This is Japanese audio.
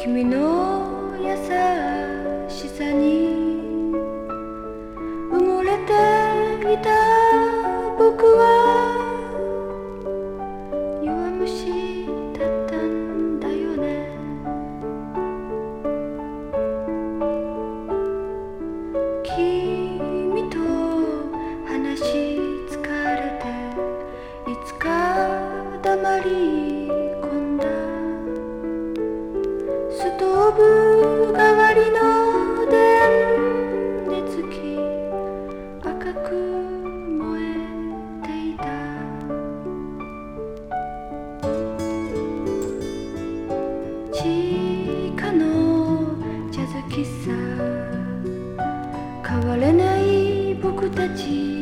君の優しさに埋もれていた僕は弱虫だったんだよね。君と話し疲れていつか黙り込んだストーブ代わりの電熱器赤く燃えていた。地下のジャズ喫茶変われない僕たち